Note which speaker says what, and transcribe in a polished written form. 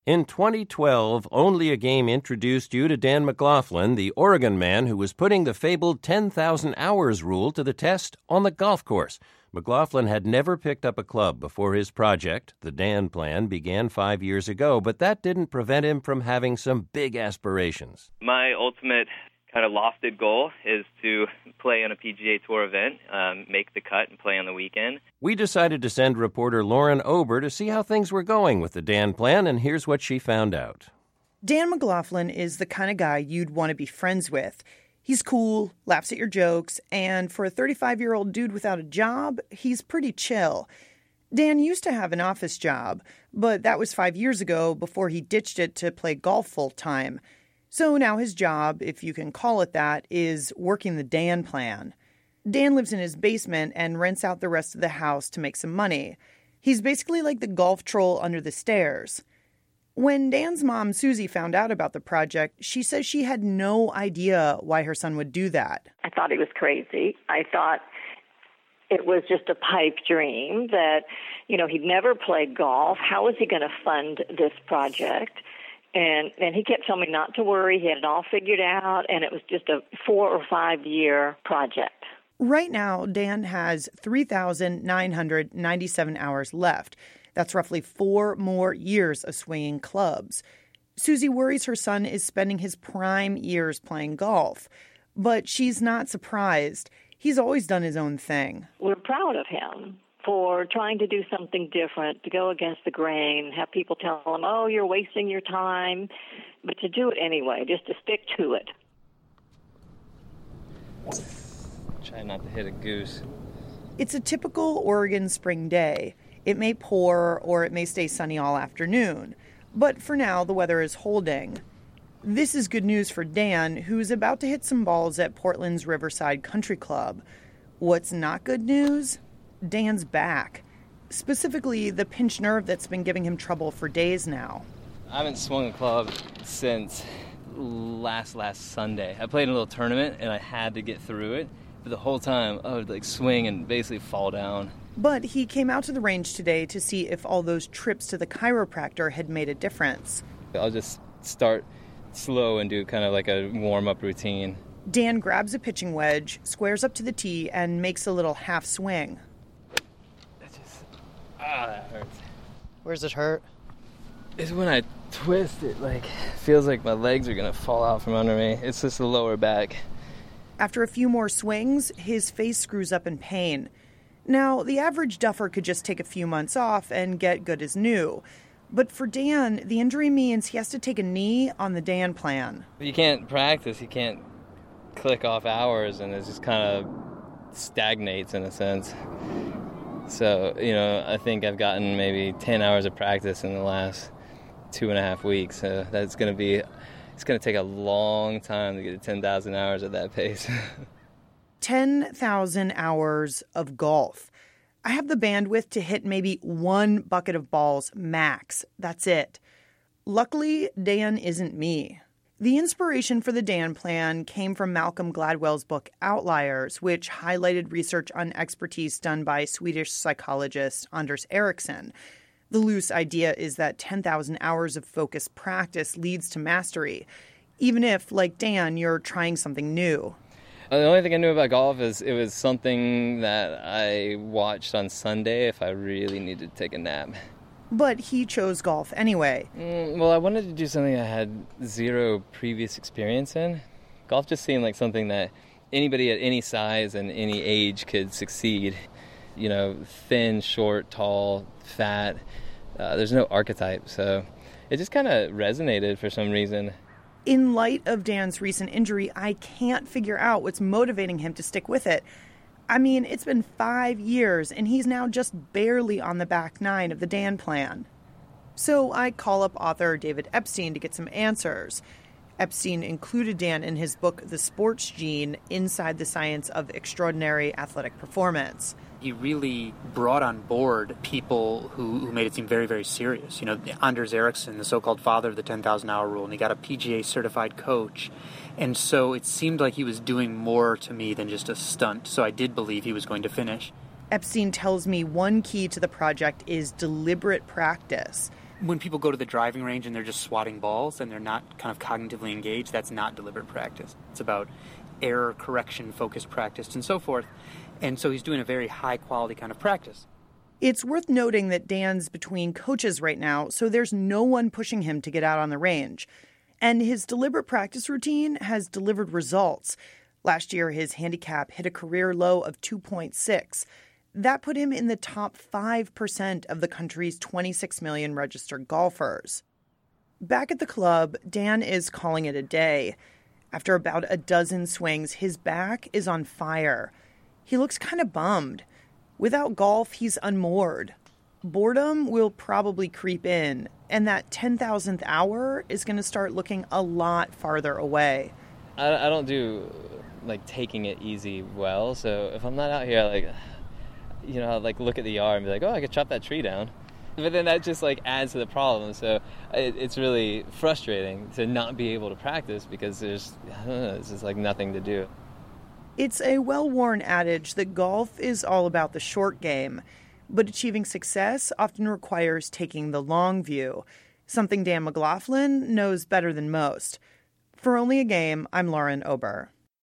Speaker 1: In 2012, Only a Game introduced you to Dan McLaughlin, the Oregon man who was putting the fabled 10,000 hours rule to the test on the golf course. McLaughlin had never picked up a club before his project, the Dan Plan, began 5 years ago, but that didn't prevent him from having some big aspirations.
Speaker 2: My ultimate kind of lofted goal is to play on a PGA Tour event, make the cut and play on the weekend.
Speaker 1: We decided to send reporter Lauren Ober to see how things were going with the Dan Plan, and here's what she found out.
Speaker 3: Dan McLaughlin is the kind of guy you'd want to be friends with. He's cool, laughs at your jokes, and for a 35-year-old dude without a job, he's pretty chill. Dan used to have an office job, but that was 5 years ago before he ditched it to play golf full-time. So now his job, if you can call it that, is working the Dan Plan. Dan lives in his basement and rents out the rest of the house to make some money. He's basically like the golf troll under the stairs. When Dan's mom, Susie, found out about the project, she says she had no idea why her son would do that.
Speaker 4: I thought he was crazy. I thought it was just a pipe dream that, he'd never played golf. How was he going to fund this project? And he kept telling me not to worry. He had it all figured out, and it was just a 4 or 5 year project.
Speaker 3: Right now, Dan has 3,997 hours left. That's roughly 4 more years of swinging clubs. Susie worries her son is spending his prime years playing golf. But she's not surprised. He's always done his own thing.
Speaker 4: We're proud of him for trying to do something different, to go against the grain, have people tell him, oh, you're wasting your time, but to do it anyway, just to stick to it.
Speaker 2: Try not to hit a goose.
Speaker 3: It's a typical Oregon spring day. It may pour or it may stay sunny all afternoon, but for now the weather is holding. This is good news for Dan, who's about to hit some balls at Portland's Riverside Country Club. What's not good news? Dan's back. Specifically, the pinched nerve that's been giving him trouble for days now.
Speaker 5: I haven't swung a club since last Sunday. I played in a little tournament, and I had to get through it. But the whole time, I would swing and basically fall down.
Speaker 3: But he came out to the range today to see if all those trips to the chiropractor had made a difference.
Speaker 5: I'll just start slow and do kind of like a warm-up routine.
Speaker 3: Dan grabs a pitching wedge, squares up to the tee, and makes a little half swing.
Speaker 5: That hurts.
Speaker 6: Where does it hurt?
Speaker 5: It's when I twist it, feels like my legs are going to fall out from under me. It's just the lower back.
Speaker 3: After a few more swings, his face screws up in pain. Now, the average duffer could just take a few months off and get good as new. But for Dan, the injury means he has to take a knee on the Dan Plan.
Speaker 5: You can't practice, you can't click off hours, and it just kind of stagnates in a sense. So, I think I've gotten maybe 10 hours of practice in the last 2.5 weeks. So it's going to take a long time to get to 10,000 hours at that pace.
Speaker 3: 10,000 hours of golf. I have the bandwidth to hit maybe 1 bucket of balls max. That's it. Luckily, Dan isn't me. The inspiration for the Dan Plan came from Malcolm Gladwell's book Outliers, which highlighted research on expertise done by Swedish psychologist Anders Ericsson. The loose idea is that 10,000 hours of focused practice leads to mastery, even if, like Dan, you're trying something new.
Speaker 5: The only thing I knew about golf is it was something that I watched on Sunday if I really needed to take a nap.
Speaker 3: But he chose golf anyway.
Speaker 5: Well, I wanted to do something I had zero previous experience in. Golf just seemed like something that anybody at any size and any age could succeed. Thin, short, tall, fat. There's no archetype, so it just kind of resonated for some reason.
Speaker 3: In light of Dan's recent injury, I can't figure out what's motivating him to stick with it. I mean, it's been 5 years, and he's now just barely on the back nine of the Dan Plan. So I call up author David Epstein to get some answers. Epstein included Dan in his book, The Sports Gene, Inside the Science of Extraordinary Athletic Performance.
Speaker 7: He really brought on board people who made it seem very, very serious. Anders Ericsson, the so-called father of the 10,000-hour rule, and he got a PGA-certified coach. And so it seemed like he was doing more to me than just a stunt, so I did believe he was going to finish.
Speaker 3: Epstein tells me one key to the project is deliberate practice.
Speaker 7: when people go to the driving range and they're just swatting balls and they're not kind of cognitively engaged, that's not deliberate practice. It's about error correction, focused practice, and so forth. And so he's doing a very high quality kind of practice.
Speaker 3: It's worth noting that Dan's between coaches right now, so there's no one pushing him to get out on the range. And his deliberate practice routine has delivered results. Last year, his handicap hit a career low of 2.6. That put him in the top 5% of the country's 26 million registered golfers. Back at the club, Dan is calling it a day. After about a dozen swings, his back is on fire. He looks kind of bummed. Without golf, he's unmoored. Boredom will probably creep in, and that 10,000th hour is going to start looking a lot farther away.
Speaker 5: I don't do, taking it easy well, so if I'm not out here, look at the yard and be like, oh, I could chop that tree down. But then that just, adds to the problem, so it's really frustrating to not be able to practice because there's just, nothing to do.
Speaker 3: It's a well-worn adage that golf is all about the short game, but achieving success often requires taking the long view, something Dan McLaughlin knows better than most. For Only a Game, I'm Lauren Ober.